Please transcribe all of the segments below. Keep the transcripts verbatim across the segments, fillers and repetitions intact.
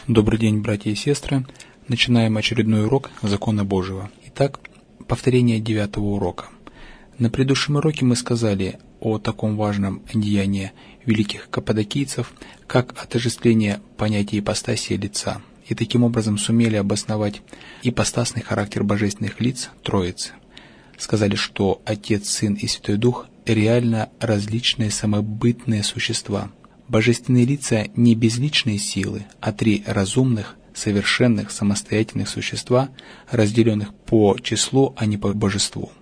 Добрый день, братья и сестры. Начинаем очередной урок Закона Божьего. Итак, повторение девятого урока. На предыдущем уроке мы сказали о таком важном деянии великих каппадокийцев, как отождествление понятия ипостаси лица, и таким образом сумели обосновать ипостасный характер божественных лиц Троицы. Сказали, что Отец, Сын и Святой Дух реально различные самобытные существа. Божественные лица не безличные силы, а три разумных, совершенных, самостоятельных существа, разделенных по числу, а не по божеству.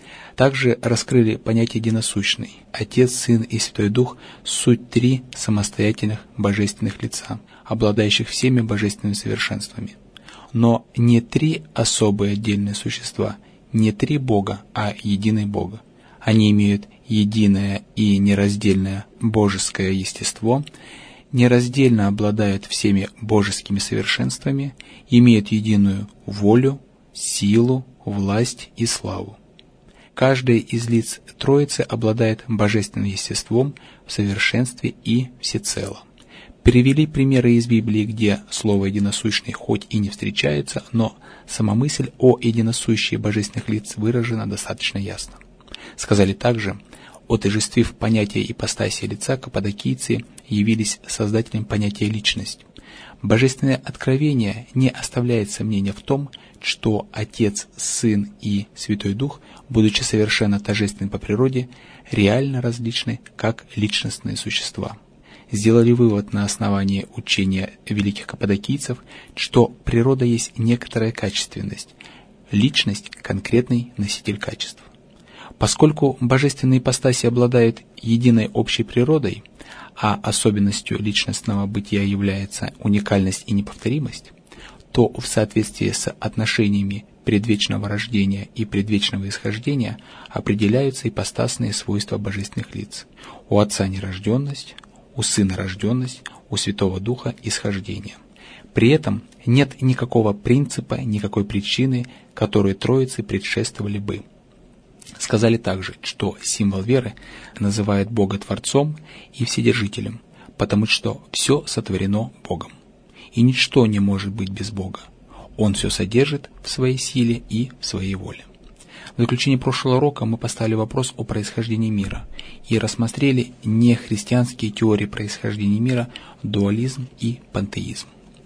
Также раскрыли понятие единосущный. Отец, Сын и Святой Дух – суть три самостоятельных божественных лица, обладающих всеми божественными совершенствами. Но не три особые отдельные существа, не три Бога, а единый Бог. Они имеют единое и нераздельное божеское естество, нераздельно обладают всеми божескими совершенствами, имеют единую волю, силу, власть и славу. Каждое из лиц Троицы обладает божественным естеством в совершенстве и всецело. Привели примеры из Библии, где слово «единосущный» хоть и не встречается, но сама мысль о единосущии божественных лиц выражена достаточно ясно. Сказали также, отождествив понятие ипостаси лица, каппадокийцы явились создателем понятия личность. Божественное откровение не оставляет сомнения в том, что Отец, Сын и Святой Дух, будучи совершенно тождественны по природе, реально различны как личностные существа. Сделали вывод на основании учения великих каппадокийцев, что природа есть некоторая качественность, личность – конкретный носитель качеств. Поскольку божественные ипостаси обладают единой общей природой, а особенностью личностного бытия является уникальность и неповторимость, то в соответствии с отношениями предвечного рождения и предвечного исхождения определяются ипостасные свойства божественных лиц. У Отца нерожденность, у Сына рожденность, у Святого Духа исхождение. При этом нет никакого принципа, никакой причины, которой Троице предшествовали бы. Сказали также, что символ веры называет Бога Творцом и Вседержителем, потому что все сотворено Богом. И ничто не может быть без Бога. Он все содержит в своей силе и в своей воле. В заключение прошлого урока мы поставили вопрос о происхождении мира и рассмотрели нехристианские теории происхождения мира, дуализм и пантеизм.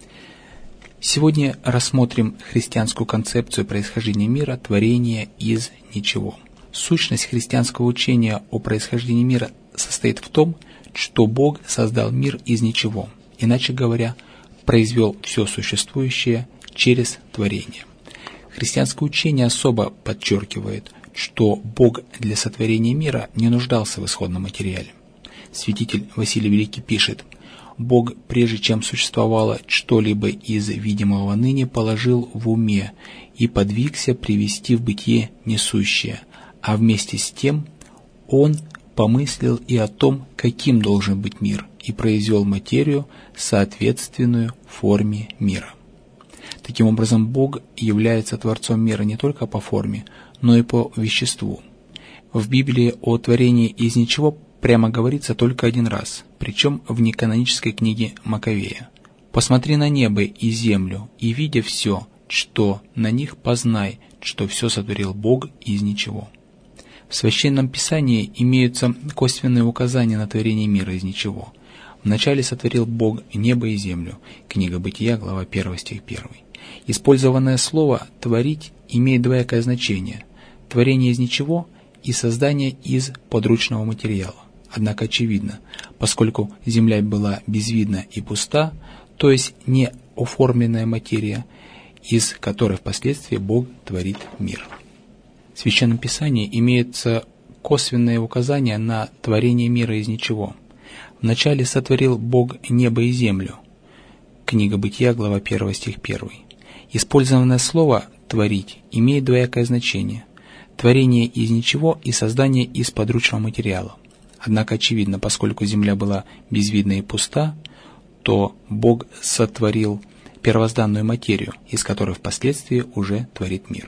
Сегодня рассмотрим христианскую концепцию происхождения мира, творения из ничего. Сущность христианского учения о происхождении мира состоит в том, что Бог создал мир из ничего, иначе говоря, произвел все существующее через творение. Христианское учение особо подчеркивает, что Бог для сотворения мира не нуждался в исходном материале. Святитель Василий Великий пишет: «Бог, прежде чем существовало что-либо из видимого ныне, положил в уме и подвигся привести в бытие несущее, а вместе с тем Он помыслил и о том, каким должен быть мир, и произвел материю, соответственную форме мира». Таким образом, Бог является Творцом мира не только по форме, но и по веществу. В Библии о творении из ничего прямо говорится только один раз, причем в неканонической книге Маковея. «Посмотри на небо и землю, и, видя все, что на них, познай, что все сотворил Бог из ничего». В Священном Писании имеются косвенные указания на творение мира из ничего. «Вначале сотворил Бог небо и землю» Книга Бытия, глава первая, стих первый. Использованное слово «творить» имеет двоякое значение – творение из ничего и создание из подручного материала. Однако очевидно, поскольку земля была безвидна и пуста, то есть не оформленная материя, из которой впоследствии Бог творит мир. В Священном Писании имеются косвенные указания на творение мира из ничего. «Вначале сотворил Бог небо и землю» Книга Бытия, глава первая, стих первый. Использованное слово «творить» имеет двоякое значение – творение из ничего и создание из подручного материала. Однако очевидно, поскольку земля была безвидна и пуста, то Бог сотворил первозданную материю, из которой впоследствии уже творит мир.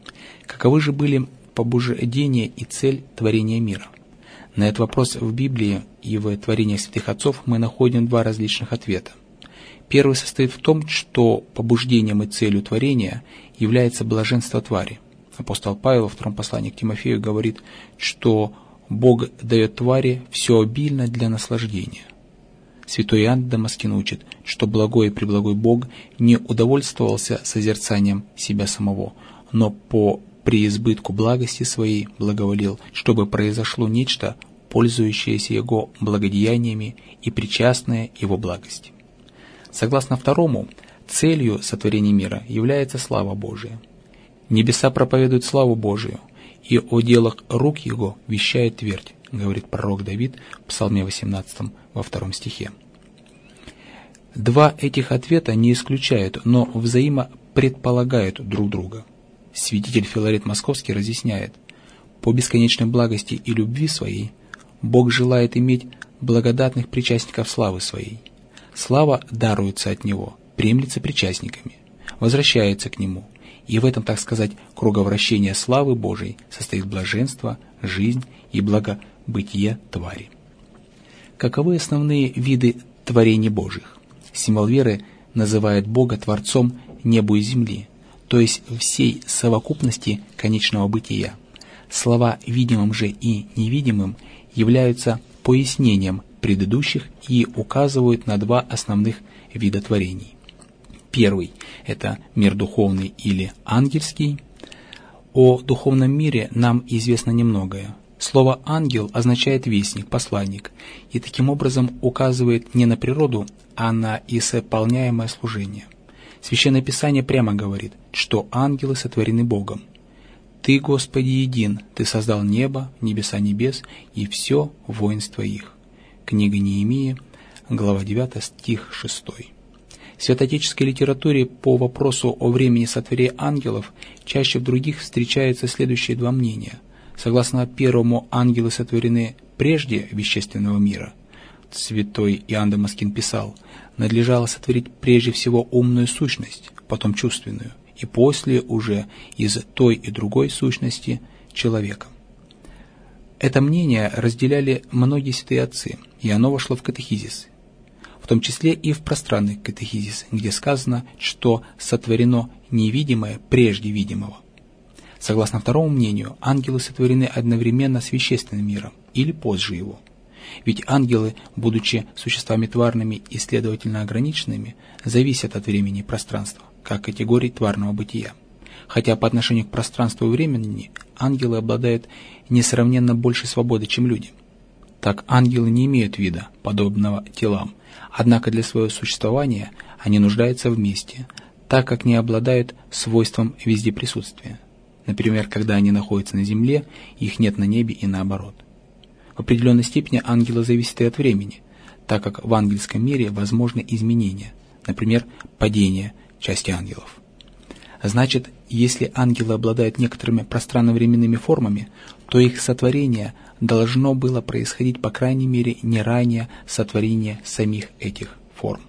Каковы же были побуждение и цель творения мира? На этот вопрос в Библии и в творениях святых отцов мы находим два различных ответа. Первый состоит в том, что побуждением и целью творения является блаженство твари. Апостол Павел во втором послании к Тимофею говорит, что Бог дает твари все обильно для наслаждения. Святой Иоанн Дамаскин учит, что благой и преблагой Бог не удовольствовался созерцанием себя самого, но по преизбытку благости своей благоволил, чтобы произошло нечто, пользующееся Его благодеяниями и причастное Его благости. Согласно второму, целью сотворения мира является слава Божия. Небеса проповедуют славу Божию, и о делах рук Его вещает твердь, говорит пророк Давид в Псалме восемнадцатом во втором стихе. Два этих ответа не исключают, но взаимопредполагают друг друга. Святитель Филарет Московский разъясняет: по бесконечной благости и любви своей Бог желает иметь благодатных причастников славы своей. Слава даруется от Него, приемлется причастниками, возвращается к Нему, и в этом, так сказать, круговращение славы Божией состоит блаженство, жизнь и благобытие твари. Каковы основные виды творений Божьих? Символ веры называет Бога Творцом небу и земли, то есть всей совокупности конечного бытия. Слова видимым же и невидимым являются пояснением предыдущих и указывают на два основных вида творений. Первый – это мир духовный или ангельский. О духовном мире нам известно немногое. Слово «ангел» означает «вестник», «посланник», и таким образом указывает не на природу, а на исполняемое служение. Священное Писание прямо говорит, что ангелы сотворены Богом. «Ты, Господи, един, Ты создал небо, небеса небес и все воинство их». Книга Неемии, глава девятая, стих шестой. В святоотеческой литературе по вопросу о времени сотворения ангелов чаще в других встречаются следующие два мнения. Согласно первому, ангелы сотворены прежде вещественного мира. Святой Иоанн Дамаскин писал: надлежало сотворить прежде всего умную сущность, потом чувственную, и после уже из той и другой сущности человека. Это мнение разделяли многие святые отцы, и оно вошло в катехизис, в том числе и в пространный катехизис, где сказано, что сотворено невидимое прежде видимого. Согласно второму мнению, ангелы сотворены одновременно с вещественным миром или позже его. Ведь ангелы, будучи существами тварными и следовательно ограниченными, зависят от времени и пространства, как категорий тварного бытия. Хотя по отношению к пространству и времени ангелы обладают несравненно большей свободой, чем люди. Так ангелы не имеют вида, подобного телам, однако для своего существования они нуждаются вместе, так как не обладают свойством вездеприсутствия. Например, когда они находятся на земле, их нет на небе и наоборот. В определенной степени ангелы зависят и от времени, так как в ангельском мире возможны изменения, например, падение части ангелов. Значит, если ангелы обладают некоторыми пространно-временными формами, то их сотворение должно было происходить, по крайней мере, не ранее сотворения самих этих форм.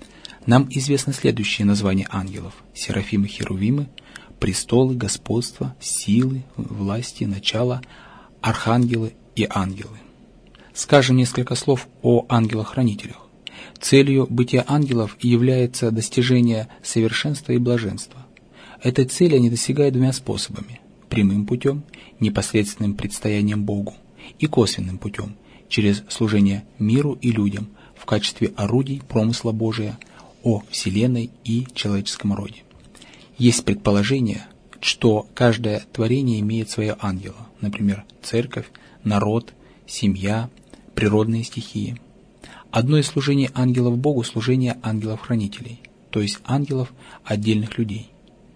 Нам известны следующие названия ангелов: серафимы, херувимы, престолы, господства, силы, власти, начала, архангелы и ангелы. Скажем несколько слов о ангелах-хранителях. Целью бытия ангелов является достижение совершенства и блаженства. Этой цели они достигают двумя способами: прямым путем, непосредственным предстоянием Богу, и косвенным путем, через служение миру и людям в качестве орудий промысла Божия о Вселенной и человеческом роде. Есть предположение, что каждое творение имеет своего ангела, например, церковь, народ, семья, природные стихии. Одно из служений ангелов Богу – служение ангелов-хранителей, то есть ангелов отдельных людей.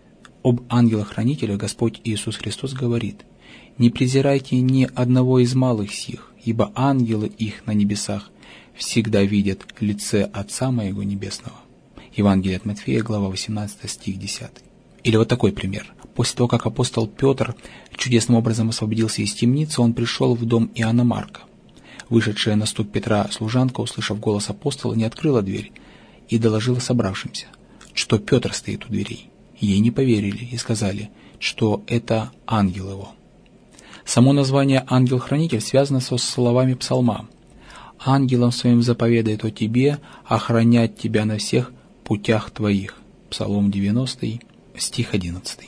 Об ангелах-хранителях Господь Иисус Христос говорит: «Не презирайте ни одного из малых сих, ибо ангелы их на небесах всегда видят лице Отца Моего Небесного». Евангелие от Матфея, глава восемнадцатая, стих десятый. Или вот такой пример. После того, как апостол Петр чудесным образом освободился из темницы, он пришел в дом Иоанна Марка. Вышедшая на стук Петра служанка, услышав голос апостола, не открыла дверь и доложила собравшимся, что Петр стоит у дверей. Ей не поверили и сказали, что это ангел его. Само название «ангел-хранитель» связано со словами псалма: «Ангелом своим заповедает о тебе охранять тебя на всех путях твоих». Псалом девяностый, стих одиннадцатый.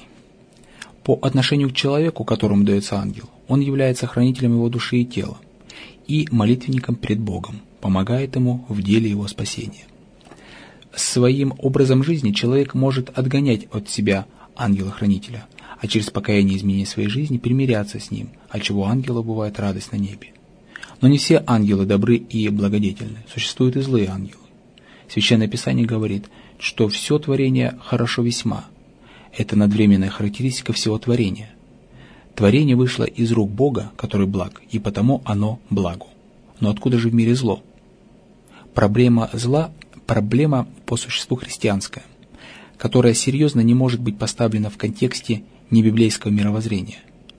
По отношению к человеку, которому дается ангел, он является хранителем его души и тела и молитвенником перед Богом, помогает ему в деле его спасения. Своим образом жизни человек может отгонять от себя ангела-хранителя, а через покаяние и изменение своей жизни примиряться с ним, отчего ангелу бывает радость на небе. Но не все ангелы добры и благодетельны, существуют и злые ангелы. Священное Писание говорит, что все творение хорошо весьма. Это надвременная характеристика всего творения. Творение вышло из рук Бога, который благ, и потому оно благо. Но откуда же в мире зло? Проблема зла – проблема по существу христианская, которая серьезно не может быть поставлена в контексте небиблейского мировоззрения.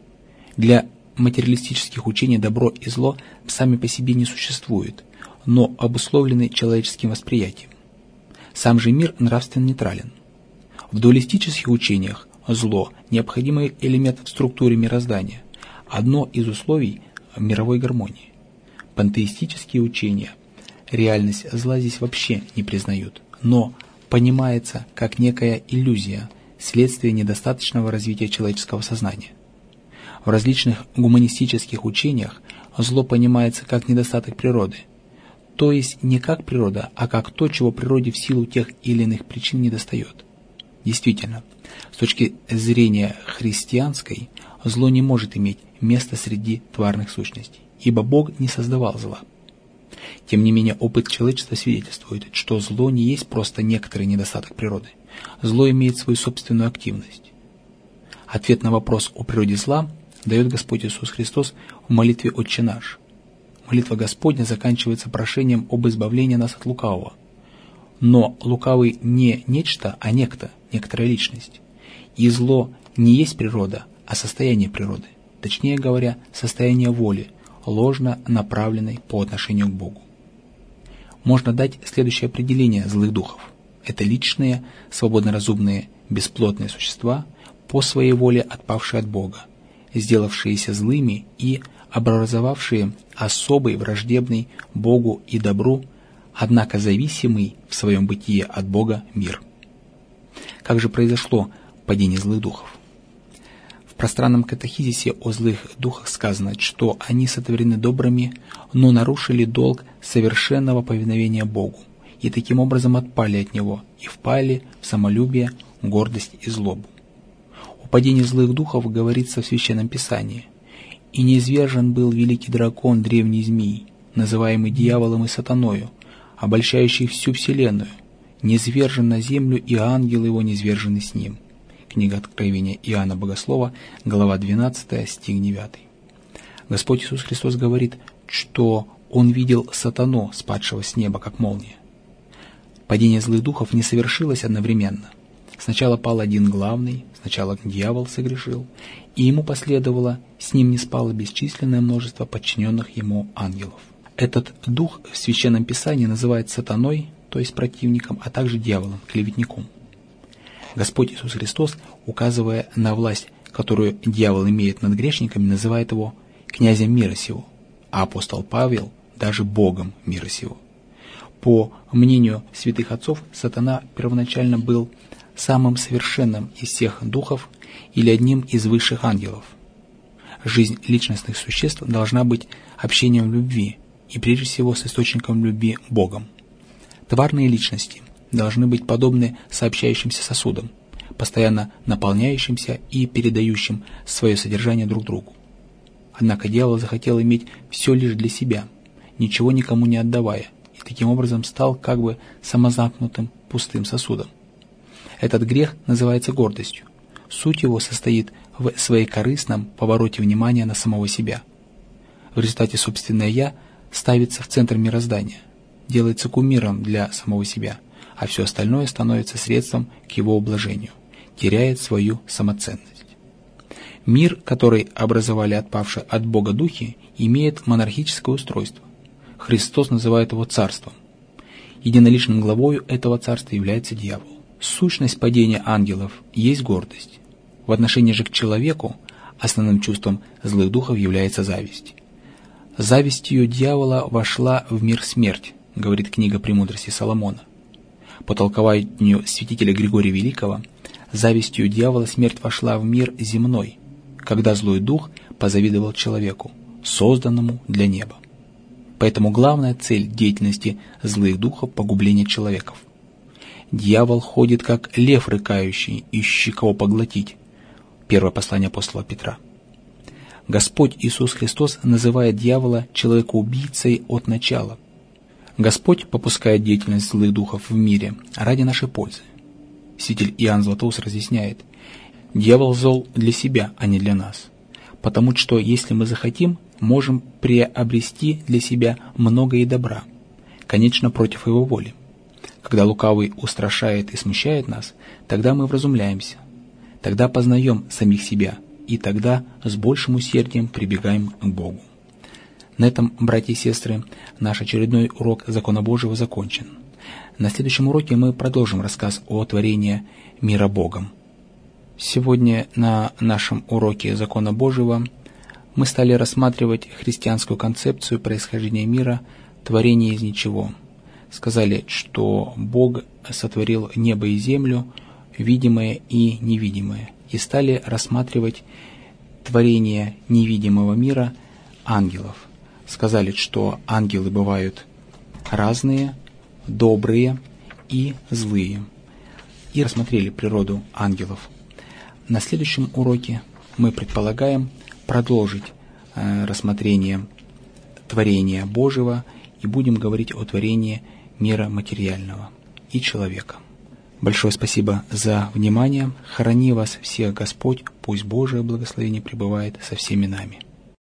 Для материалистических учений добро и зло сами по себе не существуют, но обусловлены человеческим восприятием. Сам же мир нравственно нейтрален. В дуалистических учениях зло – необходимый элемент в структуре мироздания, одно из условий мировой гармонии. Пантеистические учения реальность зла здесь вообще не признают, но понимается как некая иллюзия, следствие недостаточного развития человеческого сознания. В различных гуманистических учениях зло понимается как недостаток природы, то есть не как природа, а как то, чего природе в силу тех или иных причин недостает. Действительно, с точки зрения христианской, зло не может иметь места среди тварных сущностей, ибо Бог не создавал зла. Тем не менее, опыт человечества свидетельствует, что зло не есть просто некоторый недостаток природы. Зло имеет свою собственную активность. Ответ на вопрос о природе зла дает Господь Иисус Христос в молитве «Отче наш». Молитва Господня заканчивается прошением об избавлении нас от лукавого. Но лукавый не нечто, а некто, некоторая личность. И зло не есть природа, а состояние природы, точнее говоря, состояние воли, ложно направленной по отношению к Богу. Можно дать следующее определение злых духов. Это личные, свободно-разумные, бесплотные существа, по своей воле отпавшие от Бога, сделавшиеся злыми и образовавшие особый, враждебный Богу и добру, однако зависимый в своем бытии от Бога мир. Как же произошло падение злых духов? В пространном катехизисе о злых духах сказано, что они сотворены добрыми, но нарушили долг совершенного повиновения Богу, и таким образом отпали от Него и впали в самолюбие, гордость и злобу. О падении злых духов говорится в Священном Писании. «И низвержен был великий дракон, древний змей, называемый дьяволом и сатаною, обольщающий всю вселенную, низвержен на землю, и ангелы его низвержены с ним». Книга Откровения Иоанна Богослова, глава двенадцатая, стих девятый. Господь Иисус Христос говорит, что Он видел сатану, спадшего с неба, как молния. Падение злых духов не совершилось одновременно. Сначала пал один главный, сначала дьявол согрешил, и ему последовало, с ним не спало бесчисленное множество подчиненных ему ангелов. Этот дух в Священном Писании называют сатаной, то есть противником, а также дьяволом, клеветником. Господь Иисус Христос, указывая на власть, которую дьявол имеет над грешниками, называет его князем мира сего, а апостол Павел даже Богом мира сего. По мнению святых отцов, сатана первоначально был самым совершенным из всех духов или одним из высших ангелов. Жизнь личностных существ должна быть общением любви и прежде всего с источником любви Богом. Тварные личности должны быть подобны сообщающимся сосудам, постоянно наполняющимся и передающим свое содержание друг другу. Однако дьявол захотел иметь все лишь для себя, ничего никому не отдавая, и таким образом стал как бы самозамкнутым пустым сосудом. Этот грех называется гордостью. Суть его состоит в своекорыстном повороте внимания на самого себя. В результате собственное «я» ставится в центр мироздания, делается кумиром для самого себя, а все остальное становится средством к его ублажению, теряет свою самоценность. Мир, который образовали отпавшие от Бога духи, имеет монархическое устройство. Христос называет его царством. Единоличным главою этого царства является дьявол. Сущность падения ангелов есть гордость. В отношении же к человеку основным чувством злых духов является зависть. «Завистью дьявола вошла в мир смерть», говорит книга «Премудрости Соломона». По толкованию святителя Григория Великого, завистью дьявола смерть вошла в мир земной, когда злой дух позавидовал человеку, созданному для неба. Поэтому главная цель деятельности злых духов – погубление человеков. Дьявол ходит, как лев рыкающий, ищущий кого поглотить. Первое послание апостола Петра. Господь Иисус Христос называет дьявола человекоубийцей от начала. Господь попускает деятельность злых духов в мире ради нашей пользы. Святитель Иоанн Златоуст разъясняет: дьявол зол для себя, а не для нас, потому что, если мы захотим, можем приобрести для себя многое добра, конечно, против его воли. Когда лукавый устрашает и смущает нас, тогда мы вразумляемся, тогда познаем самих себя, и тогда с большим усердием прибегаем к Богу. На этом, братья и сестры, наш очередной урок Закона Божьего закончен. На следующем уроке мы продолжим рассказ о творении мира Богом. Сегодня на нашем уроке Закона Божьего мы стали рассматривать христианскую концепцию происхождения мира, творения из ничего. Сказали, что Бог сотворил небо и землю, видимое и невидимое, и стали рассматривать творение невидимого мира ангелов. Сказали, что ангелы бывают разные, добрые и злые, и рассмотрели природу ангелов. На следующем уроке мы предполагаем продолжить э, рассмотрение творения Божьего и будем говорить о творении мира материального и человека. Большое спасибо за внимание. Храни вас всех Господь, пусть Божие благословение пребывает со всеми нами.